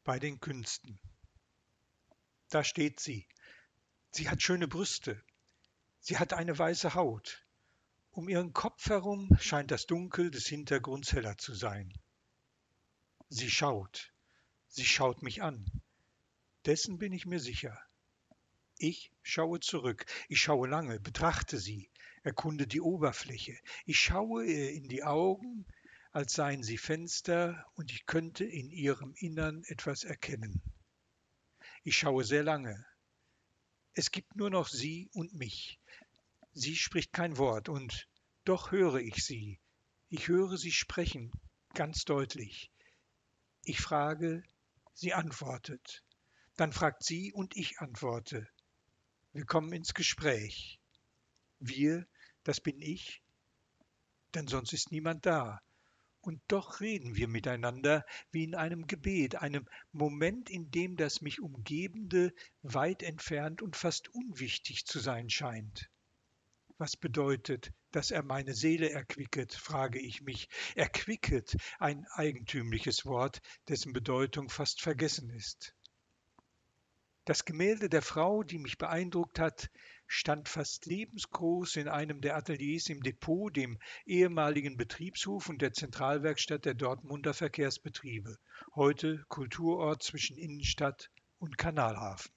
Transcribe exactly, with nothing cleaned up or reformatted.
bei den Künsten. Da steht sie. Sie hat schöne Brüste. Sie hat eine weiße Haut. Um ihren Kopf herum scheint das Dunkel des Hintergrunds heller zu sein. Sie schaut. Sie schaut mich an. Dessen bin ich mir sicher. Ich schaue zurück. Ich schaue lange, betrachte sie, erkunde die Oberfläche. Ich schaue ihr in die Augen, als seien sie Fenster, und ich könnte in ihrem Innern etwas erkennen. Ich schaue sehr lange. Es gibt nur noch sie und mich. Sie spricht kein Wort, und doch höre ich sie. Ich höre sie sprechen, ganz deutlich. Ich frage, sie antwortet. Dann fragt sie und ich antworte. Wir kommen ins Gespräch. Wir, das bin ich, denn sonst ist niemand da. Und doch reden wir miteinander wie in einem Gebet, einem Moment, in dem das mich Umgebende weit entfernt und fast unwichtig zu sein scheint. Was bedeutet, dass er meine Seele erquicket, frage ich mich. Erquicket, ein eigentümliches Wort, dessen Bedeutung fast vergessen ist. Das Gemälde der Frau, die mich beeindruckt hat, stand fast lebensgroß in einem der Ateliers im Depot, dem ehemaligen Betriebshof und der Zentralwerkstatt der Dortmunder Verkehrsbetriebe, heute Kulturort zwischen Innenstadt und Kanalhafen.